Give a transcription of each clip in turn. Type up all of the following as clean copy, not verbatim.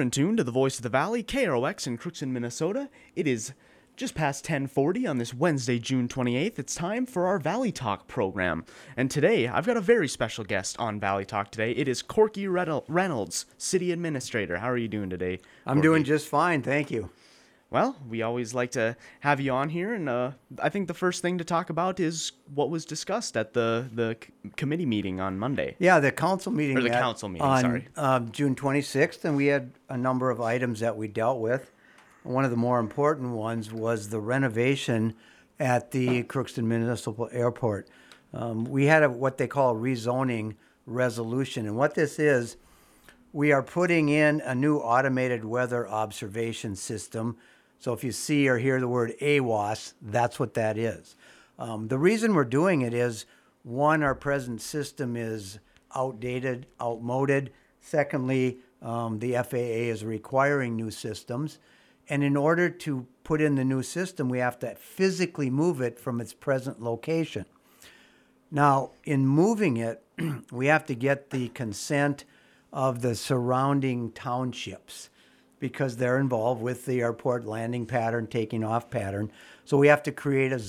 in tune to the Voice of the Valley, KROX in Crookston, Minnesota. It is just past 10:40 on this Wednesday, June 28th. It's time for our Valley Talk program. And today, I've got a very special guest on Valley Talk today. It is Corky Reynolds, City Administrator. How are you doing today, Corky? I'm doing just fine, thank you. Well, we always like to have you on here, and I think the first thing to talk about is what was discussed at the committee meeting on Monday. Yeah, the council meeting. Or the council meeting, on June 26th, and we had a number of items that we dealt with. One of the more important ones was the renovation at the Crookston Municipal Airport. We had what they call a rezoning resolution, and what this is, we are putting in a new automated weather observation system. So if you see or hear the word AWOS, that's what that is. The reason we're doing it is, one, our present system is outdated, outmoded. Secondly, the FAA is requiring new systems. And in order to put in the new system, we have to physically move it from its present location. Now, in moving it, we have to get the consent of the surrounding townships, because they're involved with the airport landing pattern, taking off pattern. So we have to create a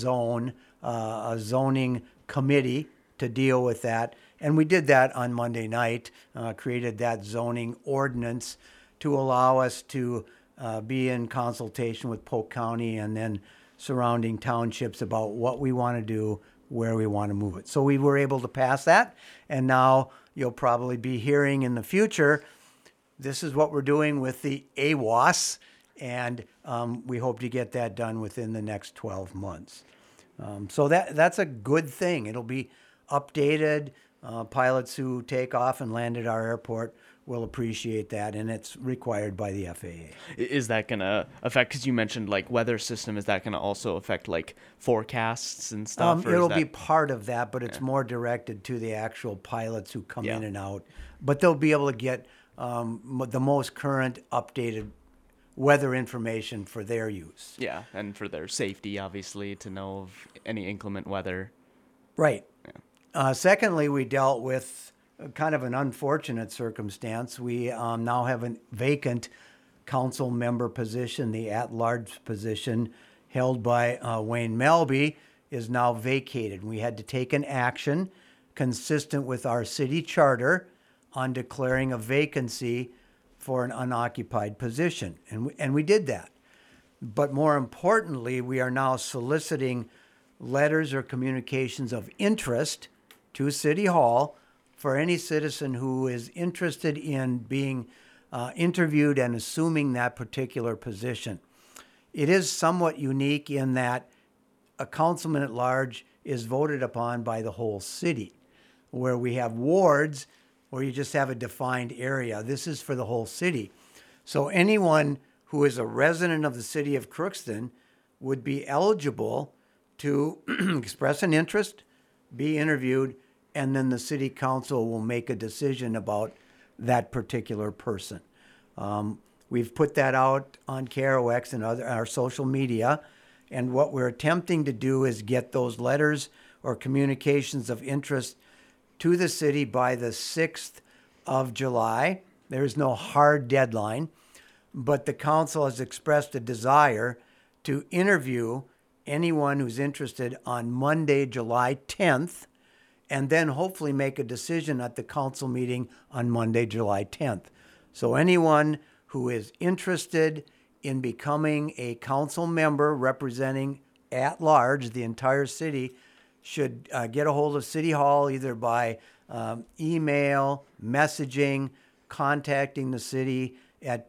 zoning committee to deal with that. And we did that on Monday night, created that zoning ordinance to allow us to be in consultation with Polk County and then surrounding townships about what we want to do, where we want to move it. So we were able to pass that, and now you'll probably be hearing in the future, this is what we're doing with the AWOS, and we hope to get that done within the next 12 months. So that's a good thing. It'll be updated. Pilots who take off and land at our airport will appreciate that, and it's required by the FAA. Is that going to affect, because you mentioned like weather system, is that going to also affect like forecasts and stuff? It'll be part of that, but it's more directed to the actual pilots who come in and out. But they'll be able to get the most current updated weather information for their use. Yeah, and for their safety, obviously, to know of any inclement weather. Right. Yeah. Secondly, we dealt with kind of an unfortunate circumstance. We now have a vacant council member position. The at-large position held by Wayne Melby is now vacated. We had to take an action consistent with our city charter on declaring a vacancy for an unoccupied position. And we did that. But more importantly, we are now soliciting letters or communications of interest to City Hall for any citizen who is interested in being interviewed and assuming that particular position. It is somewhat unique in that a councilman at large is voted upon by the whole city, where we have wards where you just have a defined area. This is for the whole city. So anyone who is a resident of the city of Crookston would be eligible to express an interest, be interviewed, and then the city council will make a decision about that particular person. We've put that out on KROX and our social media, and what we're attempting to do is get those letters or communications of interest to the city by the 6th of July. There is no hard deadline, but the council has expressed a desire to interview anyone who's interested on Monday, July 10th, and then hopefully make a decision at the council meeting on Monday, July 10th. So anyone who is interested in becoming a council member representing at large the entire city should get a hold of City Hall either by email, messaging, contacting the city at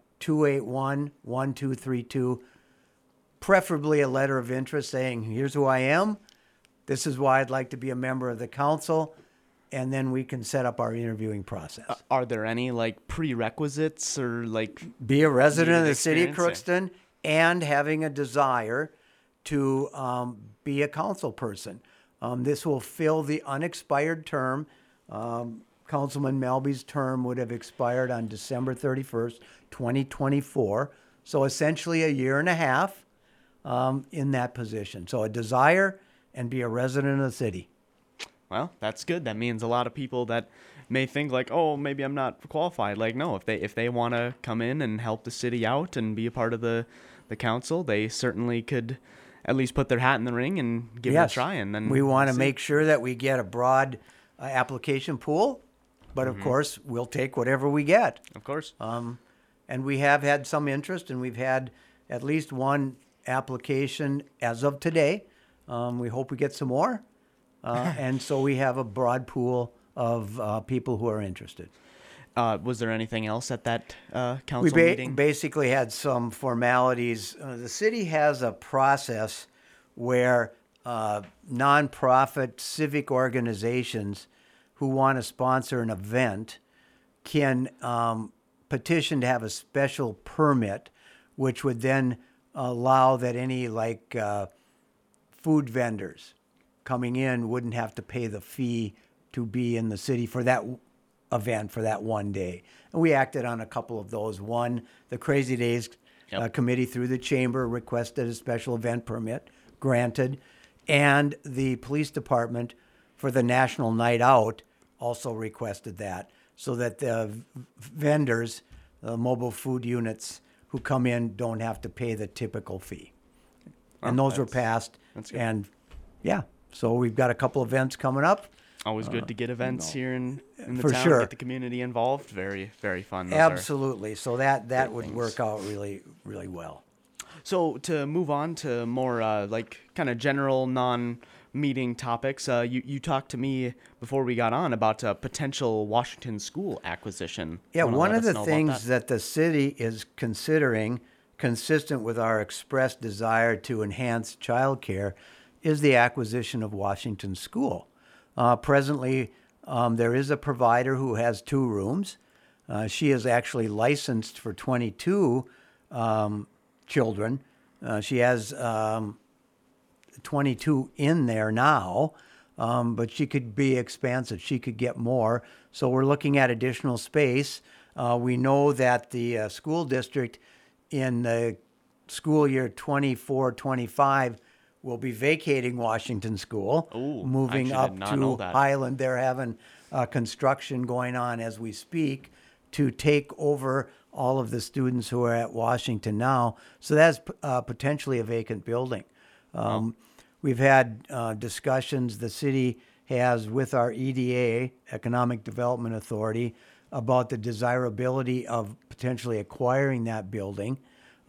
281-1232, preferably a letter of interest saying, here's who I am, this is why I'd like to be a member of the council, and then we can set up our interviewing process. Are there any like prerequisites or like... Be a resident of the city of Crookston and having a desire to be a council person. This will fill the unexpired term. Councilman Melby's term would have expired on December 31st, 2024. So essentially a year and a half in that position. So a desire and be a resident of the city. Well, that's good. That means a lot of people that may think like, oh, maybe I'm not qualified. Like, no, if they want to come in and help the city out and be a part of the council, they certainly could at least put their hat in the ring and give it a Yes, try. And then we want to see. make sure that we get a broad application pool, but of course, we'll take whatever we get. Of course. And we have had some interest, and we've had at least one application as of today. We hope we get some more. And so we have a broad pool of people who are interested. Was there anything else at that council We meeting? basically had some formalities. The city has a process where nonprofit civic organizations who want to sponsor an event can petition to have a special permit, which would then allow that any food vendors coming in wouldn't have to pay the fee to be in the city for that event for that one day. And we acted on a couple of those. One, the Crazy Days committee through the chamber requested a special event permit, granted, and the police department for the National Night Out also requested that, so that the vendors, the mobile food units who come in, don't have to pay the typical fee. And those were passed. That's good. And yeah, so we've got a couple events coming up. Always good to get events here in the For town, sure. get the community involved. Very, very fun. Those Absolutely. So that would things. work out really, really well. So to move on to more kind of general non-meeting topics, you talked to me before we got on about a potential Washington school acquisition. Yeah, Wanna one let of us the know about things that? that the city is considering, consistent with our expressed desire to enhance childcare, is the acquisition of Washington School. Presently, there is a provider who has 2 rooms. She is actually licensed for 22 children. She has 22 in there now, but she could be expansive. She could get more. So we're looking at additional space. We know that the school district in the school year 24-25 will be vacating Washington School, Ooh, moving actually up did not know to that. Highland. They're having construction going on as we speak to take over all of the students who are at Washington now. So that's potentially a vacant building. We've had discussions the city has with our EDA, Economic Development Authority, about the desirability of potentially acquiring that building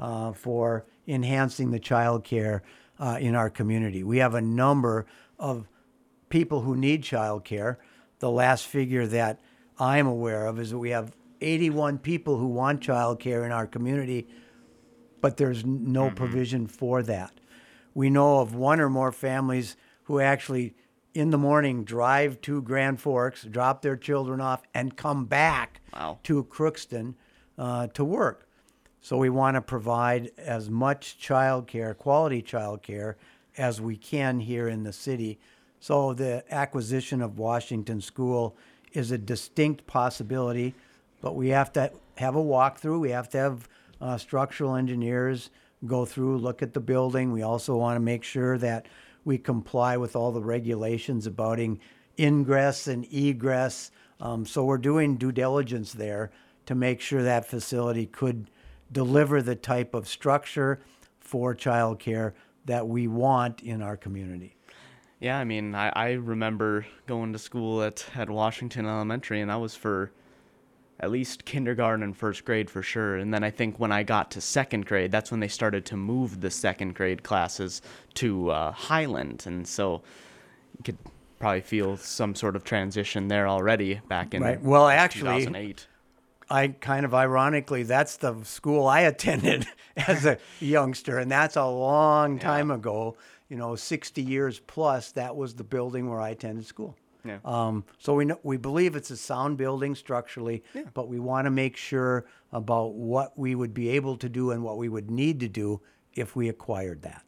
for enhancing the child care in our community. We have a number of people who need child care. The last figure that I'm aware of is that we have 81 people who want child care in our community, but there's no provision for that. We know of 1 or more families who actually in the morning drive to Grand Forks, drop their children off, and come back Wow. to Crookston to work. So we want to provide as much childcare, quality childcare, as we can here in the city. So the acquisition of Washington School is a distinct possibility, but we have to have a walkthrough. We have to have structural engineers go through, look at the building. We also want to make sure that we comply with all the regulations about ingress and egress. So we're doing due diligence there to make sure that facility could deliver the type of structure for childcare that we want in our community. Yeah, I mean, I remember going to school at Washington Elementary, and that was for at least kindergarten and first grade for sure. And then I think when I got to second grade, that's when they started to move the second grade classes to Highland. And so you could probably feel some sort of transition there already back in Right. Well, actually, 2008. I kind of ironically, that's the school I attended as a youngster, and that's a long time ago. 60 years plus. That was the building where I attended school. Yeah. So we believe it's a sound building structurally, but we want to make sure about what we would be able to do and what we would need to do if we acquired that.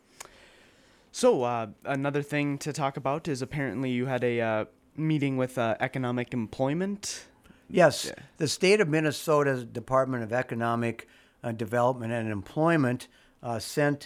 So another thing to talk about is apparently you had a meeting with economic employment. Yes, the state of Minnesota's Department of Economic Development and Employment sent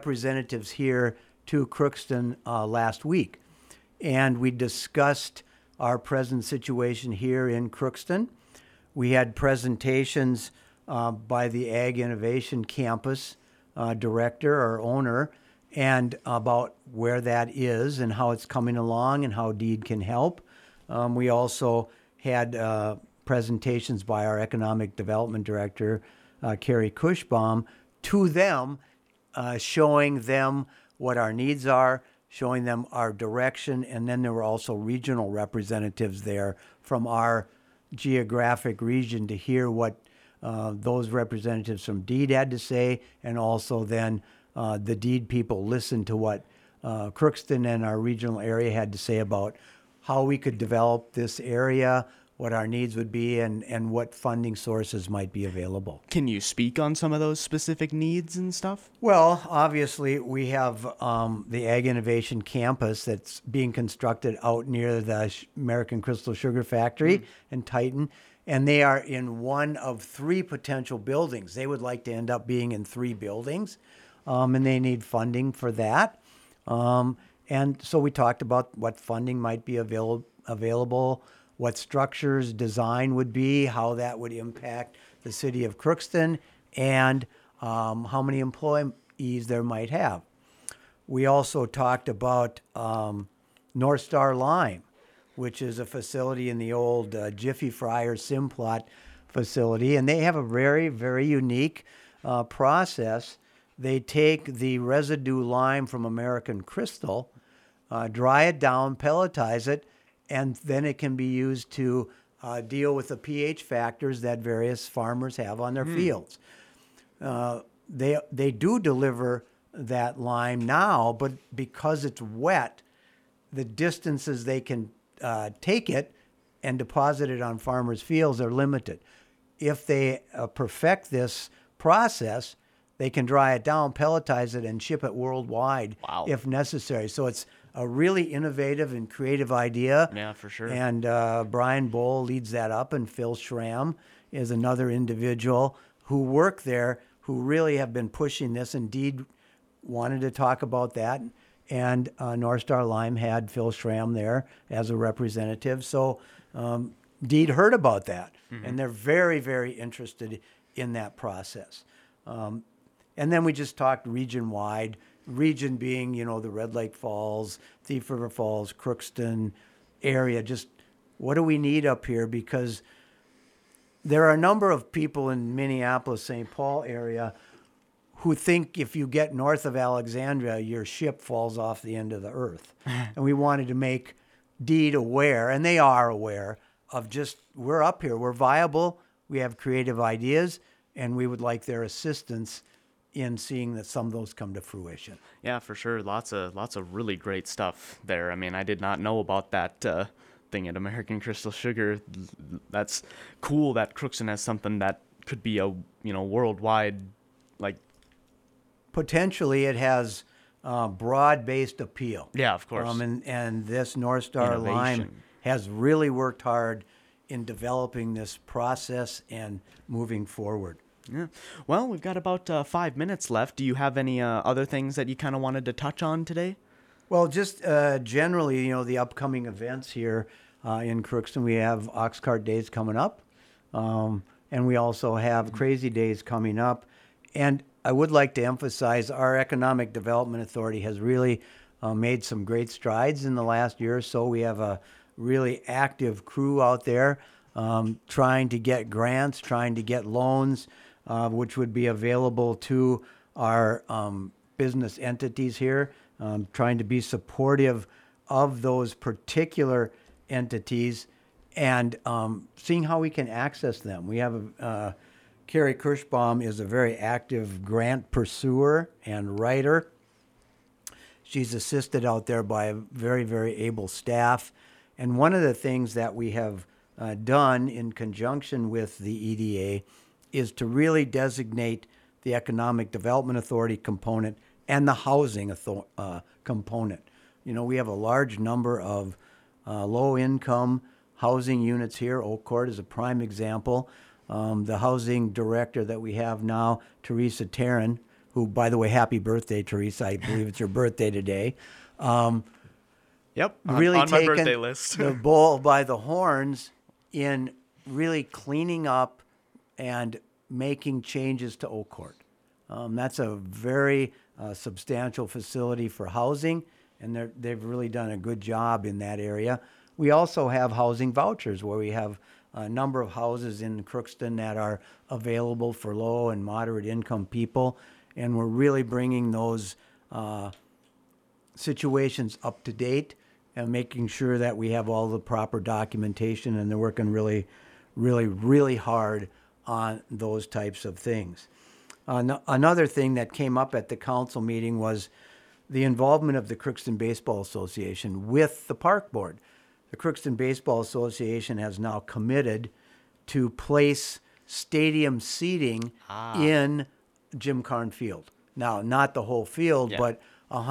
representatives here to Crookston last week, and we discussed our present situation here in Crookston. We had presentations by the Ag Innovation Campus director or owner, and about where that is and how it's coming along and how DEED can help. We also had presentations by our economic development director, Carrie Cushbaum, to them, showing them what our needs are, showing them our direction, and then there were also regional representatives there from our geographic region to hear what those representatives from DEED had to say, and also then the DEED people listened to what Crookston and our regional area had to say about how we could develop this area, what our needs would be, and what funding sources might be available. Can you speak on some of those specific needs and stuff? Well, obviously, we have the Ag Innovation Campus that's being constructed out near the American Crystal Sugar Factory in Titan, and they are in one of 3 potential buildings. They would like to end up being in 3 buildings, and they need funding for that. And so we talked about what funding might be available, what structures design would be, how that would impact the city of Crookston, and how many employees there might have. We also talked about North Star Lime, which is a facility in the old Jiffy Fryer Simplot facility, and they have a very, very unique process. They take the residue lime from American Crystal, dry it down, pelletize it, and then it can be used to deal with the pH factors that various farmers have on their fields. They do deliver that lime now, but because it's wet, the distances they can take it and deposit it on farmers' fields are limited. If they perfect this process, they can dry it down, pelletize it, and ship it worldwide if necessary. So it's a really innovative and creative idea. Yeah, for sure. And Brian Bowl leads that up, and Phil Schramm is another individual who work there who really have been pushing this. Indeed, wanted to talk about that. And North Star Lime had Phil Schramm there as a representative. So DEED heard about that, and they're very, very interested in that process. And then we just talked region-wide, region being, the Red Lake Falls, Thief River Falls, Crookston area. Just what do we need up here? Because there are a number of people in Minneapolis, St. Paul area who think if you get north of Alexandria, your ship falls off the end of the earth. And we wanted to make DEED aware, and they are aware, of just, we're up here, we're viable, we have creative ideas, and we would like their assistance in seeing that some of those come to fruition. Yeah, for sure. Lots of really great stuff there. I mean, I did not know about that thing at American Crystal Sugar. That's cool that Crookston has something that could be a worldwide, like. Potentially, it has broad-based appeal. Yeah, of course. And this North Star Lime has really worked hard in developing this process and moving forward. Yeah. Well, we've got about 5 minutes left. Do you have any other things that you kind of wanted to touch on today? Well, just generally, the upcoming events here in Crookston. We have Oxcart Days coming up, and we also have Crazy Days coming up. And I would like to emphasize our Economic Development Authority has really made some great strides in the last year or so. We have a really active crew out there trying to get grants, trying to get loans, which would be available to our business entities here, trying to be supportive of those particular entities and seeing how we can access them. We have Carrie Kirschbaum is a very active grant pursuer and writer. She's assisted out there by a very, very able staff. And one of the things that we have done in conjunction with the EDA is to really designate the Economic Development Authority component and the housing component. We have a large number of low-income housing units here. Oak Court is a prime example. The housing director that we have now, Teresa Tarrin, who, by the way, happy birthday, Teresa. I believe it's your birthday today. Yep, really on my taken birthday list. the bull by the horns in really cleaning up and making changes to Oak Court. That's a very substantial facility for housing, and they've really done a good job in that area. We also have housing vouchers where we have a number of houses in Crookston that are available for low and moderate income people, and we're really bringing those situations up to date and making sure that we have all the proper documentation, and they're working really, really, really hard on those types of things. Another thing that came up at the council meeting was the involvement of the Crookston Baseball Association with the park board. The Crookston Baseball Association has now committed to place stadium seating in Jim Karn Field. Now, not the whole field, but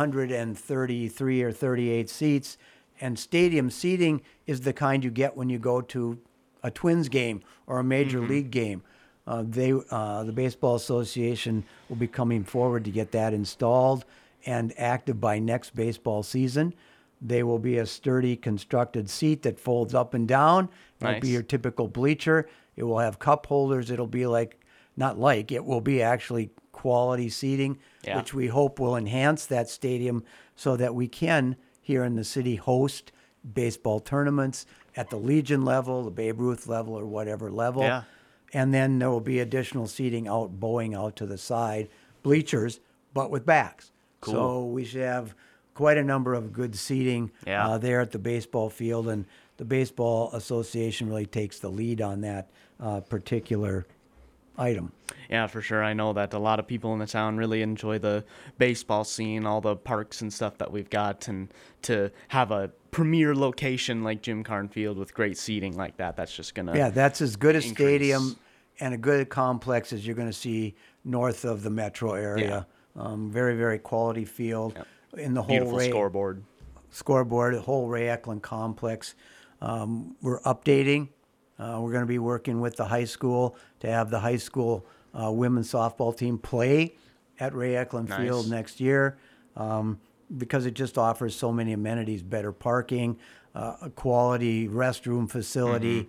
133 or 38 seats. And stadium seating is the kind you get when you go to a Twins game or a major league game. The Baseball Association will be coming forward to get that installed and active by next baseball season. They will be a sturdy constructed seat that folds up and down. It'll be your typical bleacher. It will have cup holders. It'll be it will be actually quality seating, which we hope will enhance that stadium so that we can, here in the city, host baseball tournaments at the Legion level, the Babe Ruth level, or whatever level. Yeah. And then there will be additional seating bowing out to the side, bleachers, but with backs. Cool. So we should have quite a number of good seating there at the baseball field, and the Baseball Association really takes the lead on that particular item. Yeah, for sure. I know that a lot of people in the town really enjoy the baseball scene, all the parks and stuff that we've got, and to have a premier location like Jim Karn Field with great seating like that, that's just going to that's as good a increase. stadium and a good complex as you're going to see north of the metro area. Very, very quality field. In the whole beautiful scoreboard, the whole Ray Eklund complex. We're updating. We're going to be working with the high school to have the high school women's softball team play at Ray Eklund Field next year, because it just offers so many amenities, better parking, a quality restroom facility,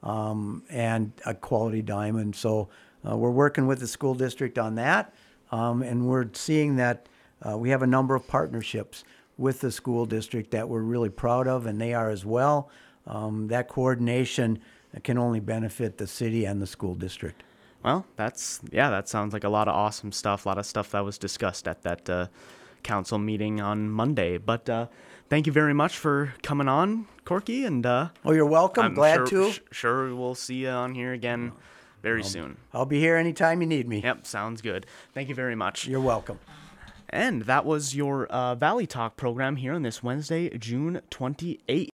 and a quality diamond. So we're working with the school district on that, and we're seeing that we have a number of partnerships with the school district that we're really proud of, and they are as well. That coordination can only benefit the city and the school district. Well, that sounds like a lot of awesome stuff, a lot of stuff that was discussed at that council meeting on Monday. But thank you very much for coming on, Corky. And you're welcome. I'm Glad to. Sure, we'll see you on here again very soon. I'll be here anytime you need me. Yep, sounds good. Thank you very much. You're welcome. And that was your Valley Talk program here on this Wednesday, June 28th.